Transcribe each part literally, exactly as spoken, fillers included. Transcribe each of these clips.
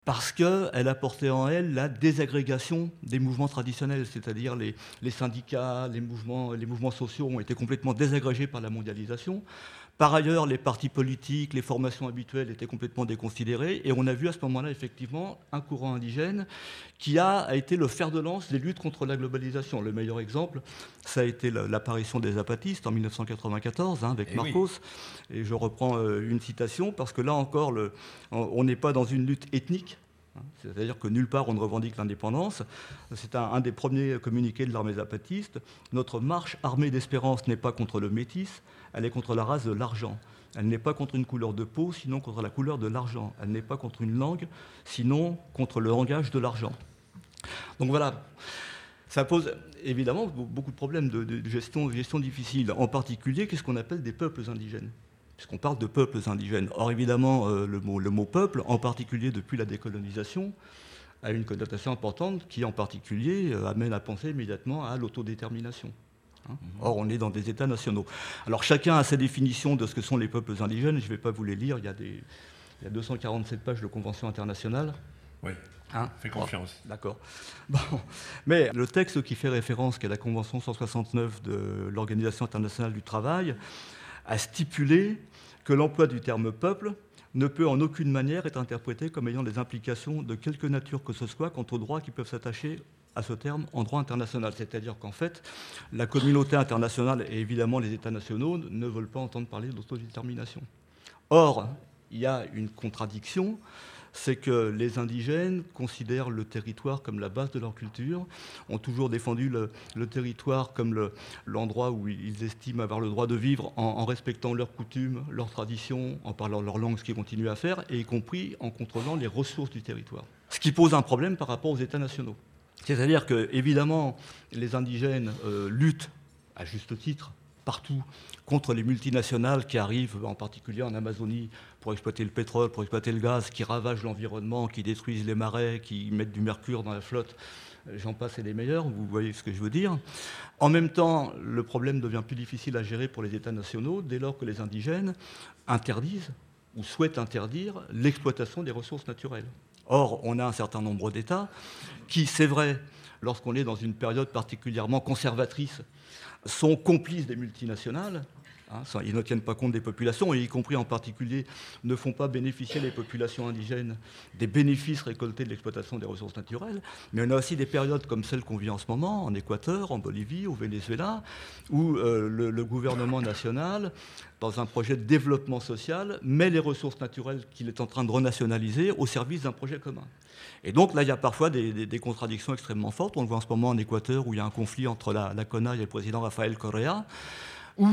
Parce qu'elle apportait en elle la désagrégation des mouvements traditionnels, c'est-à-dire les, les syndicats, les mouvements, les mouvements sociaux ont été complètement désagrégés par la mondialisation. Par ailleurs, les partis politiques, les formations habituelles étaient complètement déconsidérées, et on a vu à ce moment-là effectivement un courant indigène qui a, a été le fer de lance des luttes contre la globalisation. Le meilleur exemple, ça a été l'apparition des zapatistes en mille neuf cent quatre-vingt-quatorze, hein, avec Eh Marcos. oui. Et je reprends euh, une citation, parce que là encore, le, on n'est pas dans une lutte ethnique. C'est-à-dire que nulle part on ne revendique l'indépendance. C'est un, un des premiers communiqués de l'armée zapatiste. Notre marche armée d'espérance n'est pas contre le métis, elle est contre la race de l'argent. Elle n'est pas contre une couleur de peau, sinon contre la couleur de l'argent. Elle n'est pas contre une langue, sinon contre le langage de l'argent. Donc voilà, ça pose évidemment beaucoup de problèmes de, de gestion, de gestion difficile. En particulier, qu'est-ce qu'on appelle des peuples indigènes ? Puisqu'on parle de peuples indigènes. Or, évidemment, euh, le, mot, le mot peuple, en particulier depuis la décolonisation, a une connotation importante qui, en particulier, euh, amène à penser immédiatement à l'autodétermination. Hein. Mmh. Or, on est dans des États nationaux. Alors, chacun a sa définition de ce que sont les peuples indigènes. Je ne vais pas vous les lire. Il y a, des, il y a deux cent quarante-sept pages de convention internationale. Oui, hein, fais confiance. Oh, d'accord. Bon. Mais le texte qui fait référence, qui est la Convention cent soixante-neuf de l'Organisation internationale du travail, a stipulé que l'emploi du terme « peuple » ne peut en aucune manière être interprété comme ayant des implications de quelque nature que ce soit quant aux droits qui peuvent s'attacher à ce terme en droit international. C'est-à-dire qu'en fait, la communauté internationale et évidemment les États nationaux ne veulent pas entendre parler d'autodétermination. Or, il y a une contradiction, c'est que les indigènes considèrent le territoire comme la base de leur culture, ont toujours défendu le, le territoire comme le, l'endroit où ils estiment avoir le droit de vivre en, en respectant leurs coutumes, leurs traditions, en parlant leur langue, ce qu'ils continuent à faire, et y compris en contrôlant les ressources du territoire. Ce qui pose un problème par rapport aux États nationaux. C'est-à-dire que, évidemment, les indigènes euh, luttent, à juste titre, partout, contre les multinationales qui arrivent, en particulier en Amazonie, pour exploiter le pétrole, pour exploiter le gaz, qui ravagent l'environnement, qui détruisent les marais, qui mettent du mercure dans la flotte. J'en passe et des meilleurs, vous voyez ce que je veux dire. En même temps, le problème devient plus difficile à gérer pour les États nationaux dès lors que les indigènes interdisent ou souhaitent interdire l'exploitation des ressources naturelles. Or, on a un certain nombre d'États qui, c'est vrai, lorsqu'on est dans une période particulièrement conservatrice, sont complices des multinationales, hein, ils ne tiennent pas compte des populations, et y compris en particulier ne font pas bénéficier les populations indigènes des bénéfices récoltés de l'exploitation des ressources naturelles. Mais on a aussi des périodes comme celle qu'on vit en ce moment, en Équateur, en Bolivie, au Venezuela, où euh, le, le gouvernement national, dans un projet de développement social, met les ressources naturelles qu'il est en train de renationaliser au service d'un projet commun. Et donc là, il y a parfois des, des, des contradictions extrêmement fortes. On le voit en ce moment en Équateur, où il y a un conflit entre la, la CONAIE et le président Rafael Correa, où,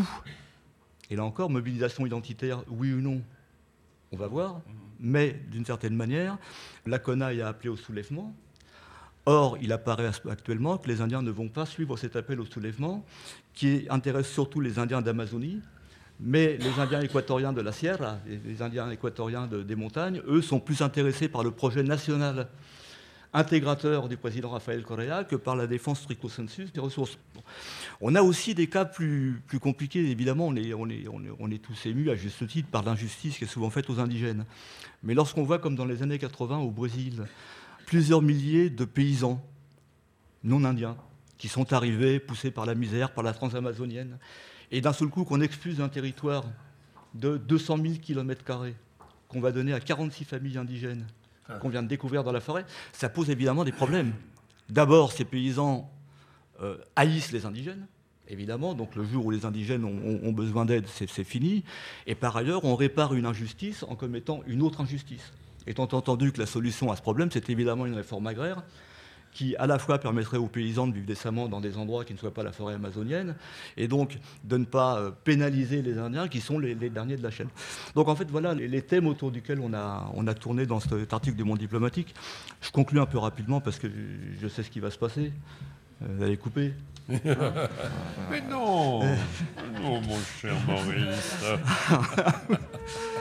et là encore, mobilisation identitaire, oui ou non, on va voir, mais d'une certaine manière, la CONAIE a appelé au soulèvement. Or, il apparaît actuellement que les Indiens ne vont pas suivre cet appel au soulèvement, qui intéresse surtout les Indiens d'Amazonie, mais les Indiens équatoriens de la Sierra, les Indiens équatoriens de, des montagnes, eux, sont plus intéressés par le projet national intégrateur du président Rafael Correa que par la défense stricto sensu des ressources. Bon. On a aussi des cas plus, plus compliqués. Évidemment, on est, on, est, on, est, on est tous émus, à juste titre, par l'injustice qui est souvent faite aux indigènes. Mais lorsqu'on voit, comme dans les années quatre-vingts au Brésil, plusieurs milliers de paysans non indiens qui sont arrivés, poussés par la misère, par la transamazonienne, et d'un seul coup qu'on expulse d'un territoire de deux cent mille kilomètres carrés, qu'on va donner à quarante-six familles indigènes, qu'on vient de découvrir dans la forêt, ça pose évidemment des problèmes. D'abord, ces paysans euh, haïssent les indigènes, évidemment, donc le jour où les indigènes ont, ont besoin d'aide, c'est, c'est fini. Et par ailleurs, on répare une injustice en commettant une autre injustice. Étant entendu que la solution à ce problème, c'est évidemment une réforme agraire, qui à la fois permettrait aux paysans de vivre décemment dans des endroits qui ne soient pas la forêt amazonienne, et donc de ne pas pénaliser les Indiens qui sont les, les derniers de la chaîne. Donc en fait, voilà les, les thèmes autour duquel on a, on a tourné dans cet article du Monde diplomatique. Je conclue un peu rapidement parce que je, je sais ce qui va se passer. Vous allez couper. Mais non, non, mon cher Maurice.